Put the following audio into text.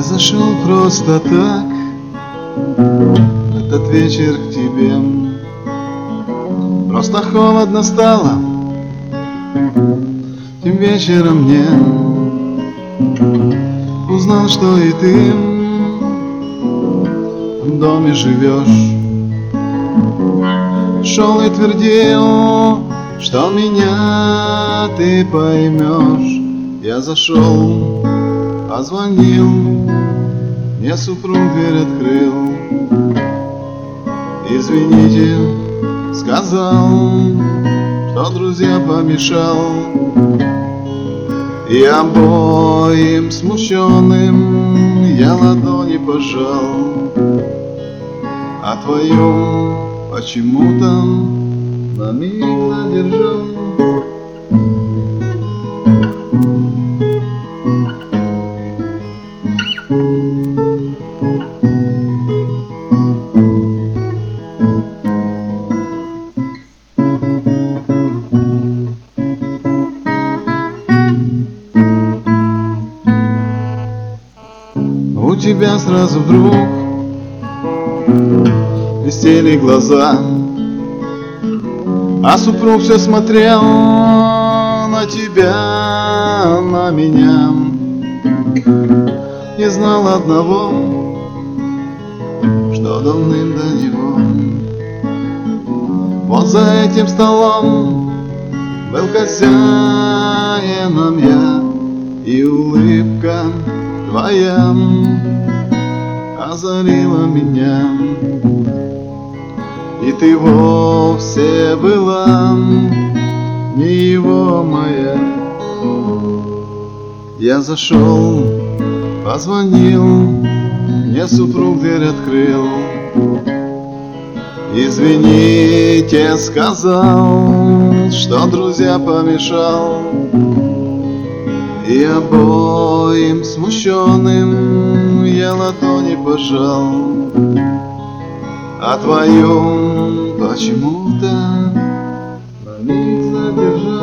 зашел просто так в этот вечер к тебе. Просто холодно стало тем вечером мне. Узнал, что и ты в доме живешь. Шел и твердил, что меня ты поймешь. Я зашел, позвонил, мне супруг дверь открыл. Извините, сказал, что друзья помешал. И обоим смущенным я ладони пожал, а твою почему-то на миг задержал. У тебя сразу вдруг блестели глаза, а супруг все смотрел на тебя, на меня. Не знал одного, что давным до него вот за этим столом был хозяином я, и улыбка твоя озарила меня, и ты вовсе была не его моя. Я зашел, позвонил, мне супруг дверь открыл. Извините, сказал, что друзья помешал. И обоим смущенным я ладони пожал, а твою почему-то на миг задержал.